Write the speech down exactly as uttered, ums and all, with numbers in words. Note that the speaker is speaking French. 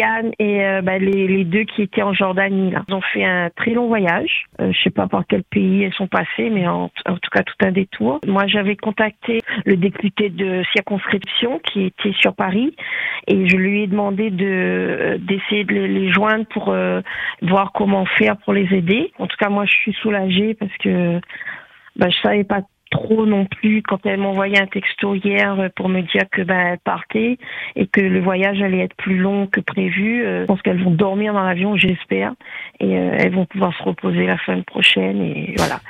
Yann et euh, bah, les, les deux qui étaient en Jordanie. Là. Ils ont fait un très long voyage. Euh, je sais pas par quel pays elles sont passées, mais en, en tout cas tout un détour. Moi, j'avais contacté le député de circonscription qui était sur Paris et je lui ai demandé de d'essayer de les, les joindre pour euh, voir comment faire pour les aider. En tout cas, moi, je suis soulagée parce que bah, je savais pas trop non plus quand elle m'envoyait un texto hier pour me dire que ben elle partait et que le voyage allait être plus long que prévu. Euh, je pense qu'elles vont dormir dans l'avion, j'espère, et euh, elles vont pouvoir se reposer la semaine prochaine et voilà.